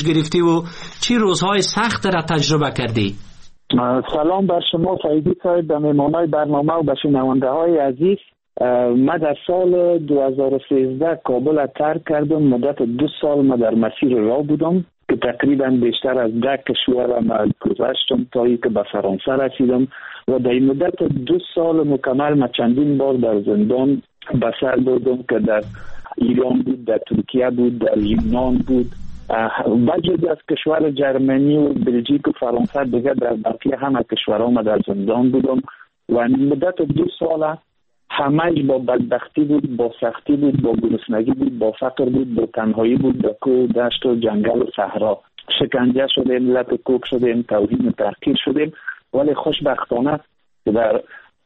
گرفتی و چی روزهای سخت را تجربه کردی؟ سلام بر شما فیضی صاحب، به مهمانای برنامه و به شنونده های عزیز. من در سال 2013 کابل را ترک کردم. مدت 2 سال من در مسیر راه بودم که تقریبا بیشتر از 10 کشور من گذشتم تا اینکه به فرانسه رسیدم و در این مدت 2 سال مکمل من چندین بار در زندان به سر بردم که در ایران بود، در ترکیه بود، در یونان بود، بجز از کشور جرمنی و بلژیک و فرانسه دیگه در باقی همه کشورها من در زندان بودم و مدت 2 سال همه با بدبختی بود، با سختی بود، با گرسنگی بود، با فقر بود، با تنهایی بود، با کوه، دشت و جنگل و صحرا شکنجه شدیم، لط و کوک شدیم، توهین و تحقیر شدیم. ولی خوشبختانه در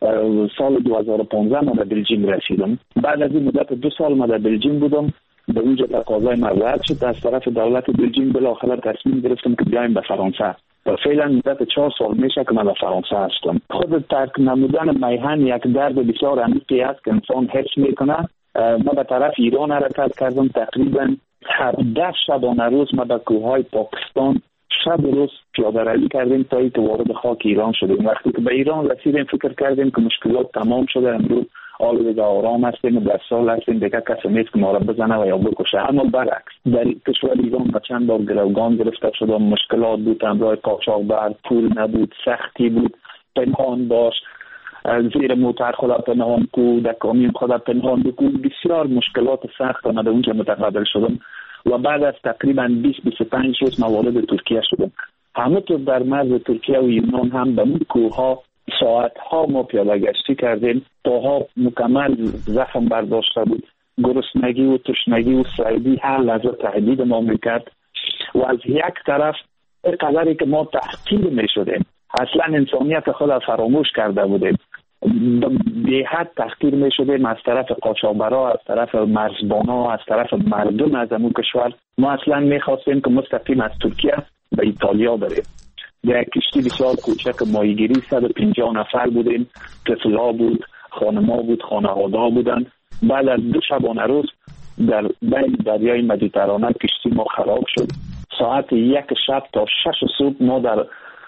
سال 2015 من در بلژیم رسیدم. بعد از این مدت 2 سال من در بلژیم بودم. به اونجا تقاضای من رد شد از طرف دولت بلژیم. بالاخره تصمیم گرفتم که بیایم به فرانسه و فعلا مدت 4 سال میشه که من در فرانسه هستم. خود ترک نمودن میهن یک درد بسیار عمیقی است که انسان حس میکنه. من به طرف ایران حرکت کردم. تقریبا 17 شبانه روز ما به کوههای پاکستان شب روز پیاده روی کردیم تا اینکه وارد خاک ایران شدیم. وقتی که به ایران رسیدیم فکر کردیم که مشکلات تمام شده، امروز حال دیگه آرام هستیم و در سال هستیم، دیگه کسی نیست که ما را بزنه و یا بکشه. اما برعکس در کشور ایران به چند بار گروگان گرفته شدم. مشکلات بود، همراه قاچاقبر، پول نبود، سختی بود، پنهان باش، زیر موتر خدا پنهان کو، در کامیون خدا پنهان کو، بسیار مشکلات سخت من در اونجا متقابل شدم و بعد از تقریبا 20-25 روز ما وارد ترکیه شدم. همونطور در مرز ترکیه و یونان هم به اون کوهها ساعتها ما پیاده گشتی کردیم. پاها مکمل زخم برداشته بود. گرسنگی و تشنگی و سردی هر لحظه تهدید ما میکرد و از یک طرف قدری که ما تحقیر میشدیم، اصلا انسانیت خود فراموش کرده بودیم، به حد تحقیر میشدیم از طرف قاچاقبرا، از طرف مرزبانا، از طرف مردم از امون کشور. ما اصلا میخواستیم که مستقیم از ترکیه به ایتالیا بریم. در کشتی بسیار کوچک ماهیگیری 150 نفر بودیم. طفلا بود، خانما بود، خانواده بودن. بعد از 2 شبانه روز در بین دریای مدیترانه کشتی ما خراب شد. ساعت 1 شب تا 6 صبح ما در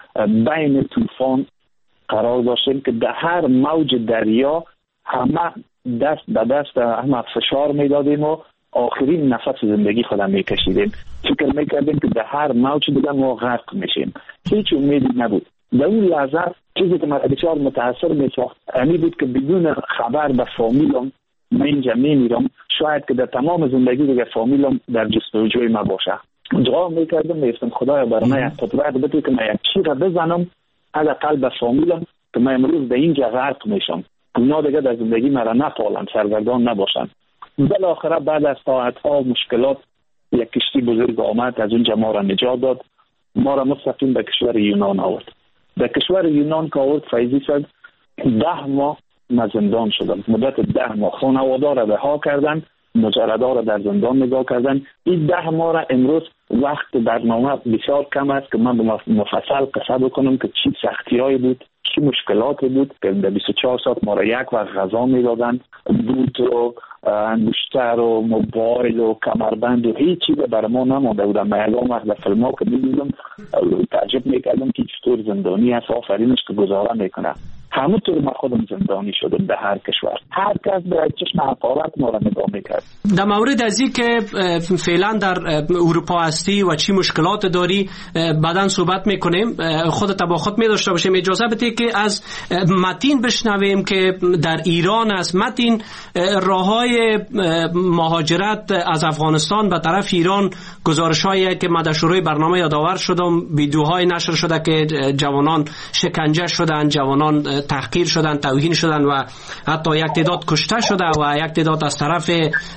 بین طوفان قرار داشتیم که در هر موج دریا همه دست به دست همه فشار میدادیم و آخرین نفس زندگی خودم میکشیدیم. فکر میکردیم که در هر موج دیگه ما غرق میشیم. هیچ امیدی نبود. در اون لحظه چیزی که من بسیار متاثر میساخت امی بود که بدون خبر به فامیلم من اینجا میمیرم. شاید که در تمام زندگی دیگه فامیلم در جستجوی ما باشه. دعا میکردم، میگفتم خدایا برای من یک قدرت بده که من یک چیز را بزنم حداقل به فامیلم که من امروز در اینجا غرق میشم، اونا دیگه در زندگی مرا نپالن، سرگردان نباشن. بالاخره بعد از ساعتها مشکلات یک کشتی بزرگ آمد، از اونجا ما را نجات داد، ما را مستقیم به کشور یونان آورد. در کشور یونان که آورد فیضی صد 10 ماه من زندان شدم. مدت 10 ماه خانواده را رها کردن، مجردا را در زندان نگاه کردن. این 10 ماه را امروز وقت برنامه بسیار کم است که من به مفصل قصه بکنم که چی سختی‌هایی بود، چی مشکلاتی بود که در 24 ساعت ما را یک وقت غذا میدادن، دود و انگشتر و موبایل و کمربند و هیچ چیز برای ما نمانده بود. من یکم وقت در فیلم‌ها که می‌دیدم تعجب می‌کردم که چطور زندانی است، آفرینش که گزاره میکنه. همونطور ما خودم زندانی شدم در هر کشور. هر کس به چشم حقارت ما را نگاه میکرد. در مورد از این که فعلا در اروپا هستی و چی مشکلات داری بعداً صحبت میکنیم. خودت با خود میداشته باشیم. اجازه بده که از متین بشنویم که در ایران است. متین، راههای مهاجرت از افغانستان به طرف ایران، گزارش‌هایی که من در شروع برنامه یادآور شدم، ویدیوهای نشر شده که جوانان شکنجه شدن، جوانان تحقیر شدن، توهین شدن و حتی یک تعداد کشته شده و یک تعداد از طرف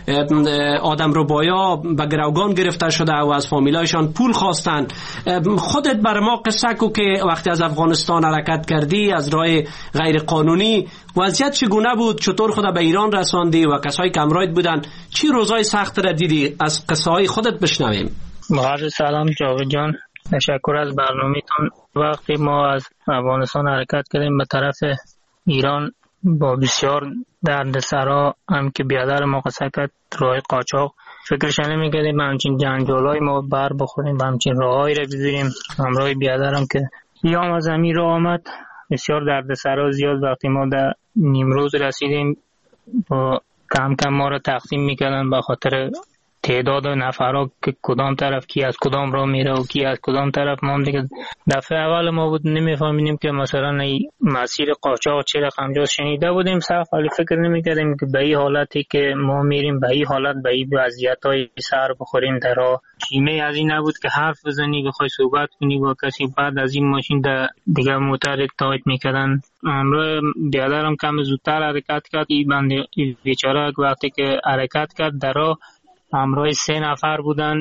آدمربایا به گروگان گرفته شده و از فامیلایشان پول خواستن. خودت برای ما قصه کو که وقتی از افغانستان حرکت کردی از راه غیر قانونی وضعیت چگونه بود؟ چطور خود به ایران رساندی و کسایی که همراهت بودن چی روزای سخت را دیدی؟ از قصه های خودت بشنویم. با سلام جاوید جان، تشکر از برنامه‌تون. وقتی ما از افغانستان حرکت کردیم به طرف ایران با بسیار دردسرا هم که بیادر ما قصه کرد، راه قاچاق فکرش نمی‌کردیم همچین جنجالای ما بر بخوریم، همچین راهایی را ببینیم. همراه بیادرم که یام از امیر را آمد، بسیار دردسرا زیاد. وقتی ما در نیمروز رسیدیم با کم کم ما را تقسیم میکردن به خاطر تعداد نفرها که کدام طرف کی از کدام راه میره و کی از کدام طرف. ما دیگه دفعه اول ما بود نمیفهمیدیم که مثلا این مسیر قاچاق چه رقم جاست. شنیده بودیم صرف، ولی فکر نمیکردیم که به این حالتی که ما میریم به این حالت، به این وضعیت‌های سر بخوریم در راه. کیمه از این نبود که حرف بزنی بخوای صحبت کنی با کسی. بعد از این ماشین دیگه موتر تایت میکردن. امروز بیادرم کم زودتر حرکت کرد. این بنده بیچاره وقتی که حرکت کرد در راه همراه 3 نفر بودن.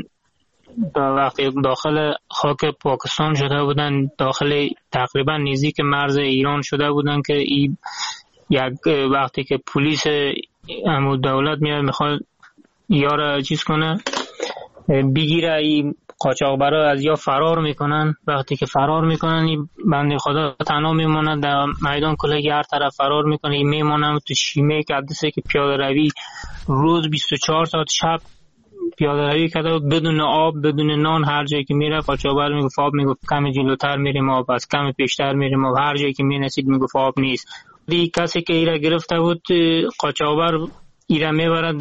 وقتی داخل خاک پاکستان شده بودن، داخل تقریبا نزدیک مرز ایران شده بودن که این یک وقتی که پلیس امو دولت میاد میخواد یارو چیز کنه بگیره، این قاچاقبرا از یا فرار میکنن. وقتی که فرار میکنن این بنده خدا تنها میمونه در میدان کلگی، هر طرف فرار میکنه. این میمونه تو شیمه که عدسه که پیاده روی روز 24 ساعت شب پیاده روی کرده بدون آب بدون نان. هر جایی که میره قاچاقبر میگفت آب، میگفت کم جلوتر میریم آب، از کم پیشتر میریم آب. هر جایی که میرسید میگفت آب نیست. دی کسی که ایره گرفته بود قاچاقبر ایره میبرد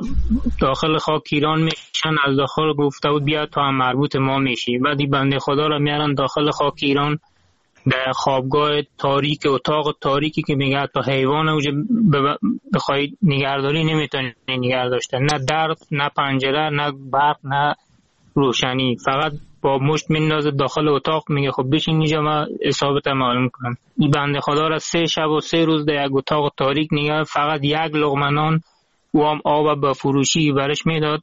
داخل خاک ایران میشن. از داخل گفته بود بیا تو هم مربوط ما میشی. بعدی بنده خدا را میارن داخل خاک ایران در خوابگاه تاریک، اتاق تاریکی که میگه تا حیوان اوجه بخوای نگهداری نمیتونی نگه داشته. نه در، نه پنجره، نه برق، نه روشنی. فقط با مشت میندازه داخل اتاق، میگه خب بشین اینجا ما حسابت معلوم کنم. این بنده خدا را 3 شب و 3 روز در یک اتاق تاریک نگه، فقط 1 لقمه نان و هم آب با فروشی برش میداد.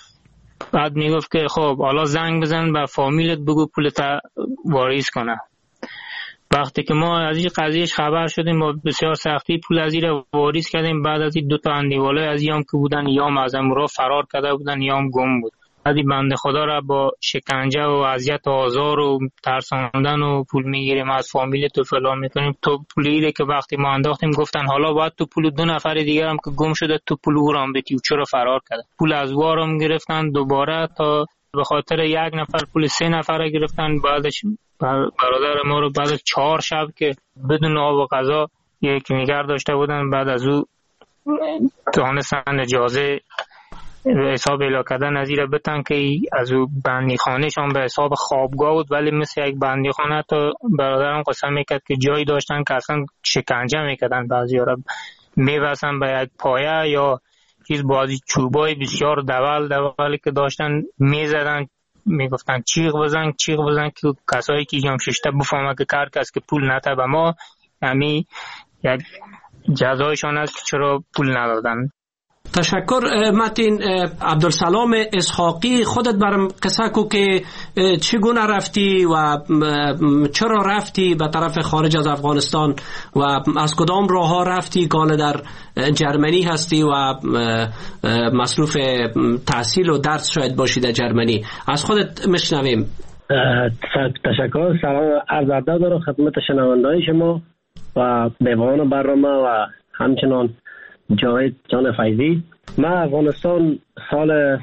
بعد میگفت که خب حالا زنگ بزن به فامیلت بگو پولت واریز کنه. وقتی که ما از این قضیهش خبر شدیم ما بسیار سختی پول از این را واریز کردیم. بعد از این 2 تا اندیواله از یام که بودن، یام از امورا فرار کرده بودن، یام گم بود. بعدی بنده خدا را با شکنجه و اذیت و آزار و ترساندن و پول میگیریم از فامیل تو فلان میکنیم. تو پولی که وقتی ما انداختیم گفتن حالا باید تو پول 2 نفر دیگر هم که گم شده تو پول اورام بدی. چرا فرار کرده؟ پول از وارم گرفتن دوباره تا به خاطر 1 نفر پول 3 نفر گرفتن. بعدش برادر ما رو بعد 4 شب که بدون آب و غذا یک نگار داشته بودن، بعد از او دانستن اجازه به حساب اعلام کردن از ایره بتن که از او بندی خانهشان به حساب خوابگاه بود، ولی مثل یک بندی خانه. تا برادرم قسم میکرد که جایی داشتن که اصلا شکنجه میکردن، بعضی ها را میبسن به یک پایه یا چیز بازی چوبای بسیار دولی که داشتن میزدن، میگفتن چیغ بزن که کسایی که هم ششته بفهمه که کار کس که پول نده به ما، همی یک جزایشان است که چرا پول ندادن. تشکر متین. عبدالسلام اسحاقی، خودت برام قصه کو که چگونه رفتی و چرا رفتی به طرف خارج از افغانستان و از کدام راه ها رفتی؟ که در جرمنی هستی و مصروف تحصیل و درس شاید باشی در جرمنی. از خودت مشنویم. تشکر. سلام عرض ادب دارم خدمت شنوندگان شما و میوان برنامه و همچنان جاوید جان فیضی. من افغانستان سال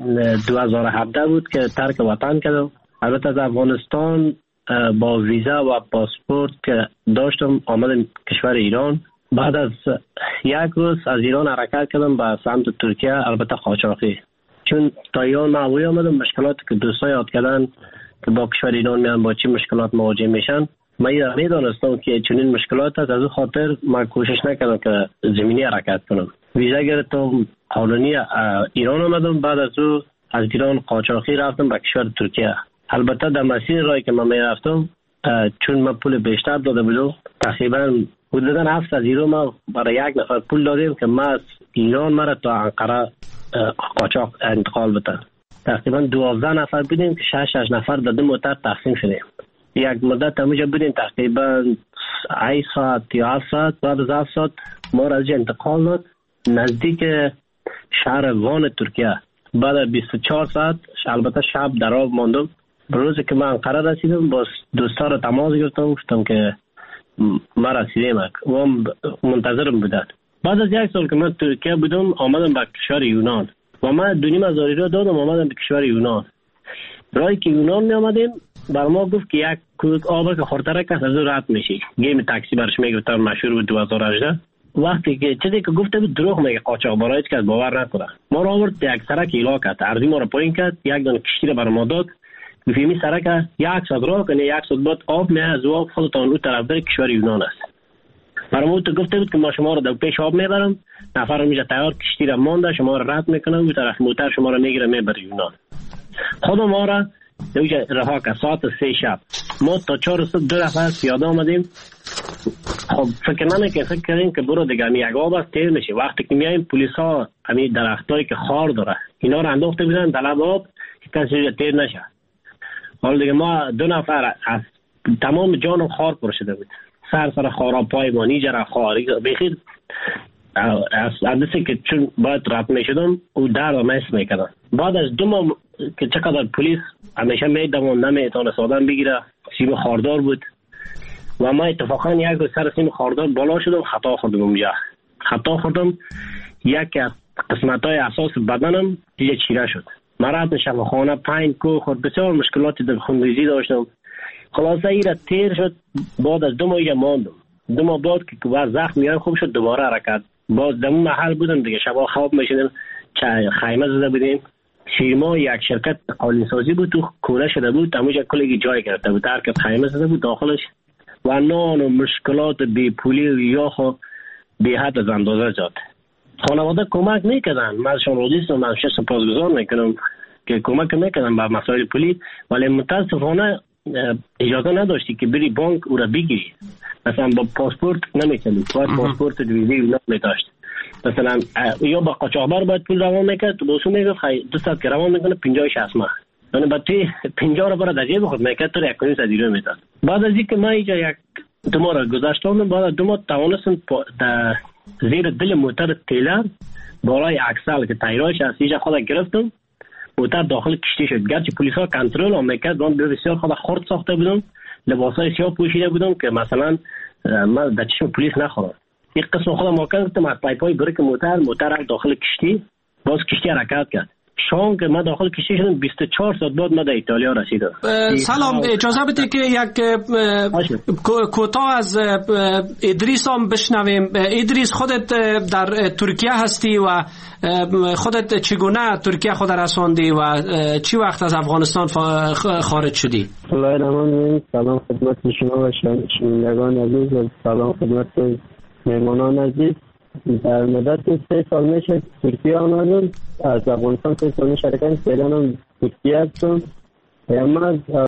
2017 بود که ترک وطن کردم. البته از افغانستان با ویزا و پاسپورت که داشتم آمدم کشور ایران. بعد از 1 روز از ایران حرکت کردم به سمت ترکیه، البته قاچاقی. چون تا ایران من آمدم مشکلاتی که دوستان یاد کردن که با کشور ایران میان با چی مشکلات مواجه میشن من میدانستم که چنین مشکلات هست. از اون خاطر من کوشش نکردم که زمینی حرکت کنم. ویزا گرفتم، قانونی ایران آمدم. بعد از او از ایران قاچاقی رفتم به کشور ترکیه. البته در مسیر راهی که من میرفتم چون من پول بیشتر داده بودم، تقریبا حدودا 7 از ایران ما برای 1 نفر پول دادیم که ما از ایران مرا تا انقره قاچاق انتقال بدن. تقریبا 12 نفر بودیم که 6 نفر در 2 موتر تقسیم شدیم. یک مدت همونجا بودیم تقریبا 8 ساعت یا 7 ساعت. بعد از 7 ساعت ما را از انتقال داد نزدیک شهر وان ترکیه. بعد از 24 ساعت البته شب در آب ماندم. روزی که من انقره رسیدم با دوستا را تماس گرفتم، گفتم که ما رسیدیم و هم منتظرم بودن. بعد از 1 سال که من ترکیه بودم آمدم به کشور یونان. و من 2,500 یورو دادم آمدم به کشور یونان. برای که یونان می آمدیم بر ما گفت که یک کودک آب که خورتره کس از رد میشی. گیم تاکسی برش میگفتن مشهور بود 2018. وقتی که چیزی که گفته بود دروغ میگه قاچاقبرا هیچ کس باور نکنه. ما را آورد یک سرک ایلا کرد، ارزی ما را پایین کرد، یک دانه کشتی را بر ما داد. گفتیم سرک 100 راه کنه 100 بعد آب میاد از آب خودتان اون طرف در کشور یونان است. برام تو گفته بود که ما شما را در پیش آب میبرم، نفر میشه تیار کشتی را مانده شما را رد میکنه اون طرف موتر شما را میگیره میبره یونان. خود ما را دوجه رها که ساعت 3 شب ما تا 4 صبح 2 نفر پیاده آمدیم. خب فکر کردیم که برو دیگه یک آب است تیر میشه. وقتی که میایم پلیس ها همین درختایی که خار داره اینا رو انداخته بودن در لب آب که کسی تیر نشه. حالا دیگه ما 2 نفر از تمام جانم خار پرشده بود، سر خارا پای ما نیجر خاری بخیر از دستی که چون باید رد میشدم او درد و مس میکردن. بعد از 2 ماه که چقدر پلیس همیشه میدمون نمیتونه سادن بگیره، سیم خاردار بود و ما اتفاقا یک روز سر سیم خاردار بالا شدم خطا خوردم اونجا. خطا خوردم یکی از قسمت های اساس بدنم دیگه چیره شد. من رفت شب خانه 5 کو خورد، بسیار مشکلاتی در خونریزی داشتم. خلاصه ایره تیر شد. بعد از 2 ماه ماندم. 2 ماه بعد که بعد زخم میان خوب شد دوباره حرکت. باز در اون محل بودم دیگه، شبا خواب میشدم، خیمه زده بودیم. شیما یک شرکت قالین سازی بود تو کوره شده بود، همونجا کلی جای گرفته بود، هر کس خیمه زده بود داخلش و نان و مشکلات بی پولی و یاخو بی حد از اندازه زاد. خانواده کمک میکردن، من ازشون راضی هستم، من سپاسگزار میکنم که کمک میکردن به مسائل پولی، ولی متاسفانه اجازه نداشتی که بری بانک او را بگیری. مثلا با پاسپورت نمیتونی، باید پاسپورت ویزی اونا میداشت. مثلا یا با قاچاقبر باید پول روان میکرد، تو بوسو میگفت 200 که روان میکنه 50-60 ماه، یعنی بعد توی 50 رو برای در جیب خود میکرد تو 1.5 یورو میداد. بعد از اینکه من اینجا یک 2 ماه را گذاشتم، بعد از 2 ماه توانستم در زیر دل موتر تیلر بالای اکسل که تایرایش از اینجا خود گرفتم، موتر داخل کشتی شد. گرچه پلیس ها کنترل هم میکرد، من بسیار خود خرد ساخته بودم، لباسای سیاه پوشیده بودم که مثلا من در چشم پلیس نخورم. یک قسم خودم واقعا گفتم از پایپای بریک موتر داخل کشتی، باز کشتی حرکت کرد. شام که من داخل کشتی شدم 24 ساعت بعد من در ایتالیا رسیدم. سلام، اجازه بده که یک کوتاه از ادریس هم بشنویم. ادریس، خودت در ترکیه هستی و خودت چگونه ترکیه خود رساندی و چی وقت از افغانستان خارج شدی؟ سلام خدمت شما و شنوندگان عزیز و سلام خدمت مهمانان عزیز. در مدت 3 سال میشه ترکیه آمدم، از افغانستان 3 سال میشه حرکت کردم، ترکیه هستم. من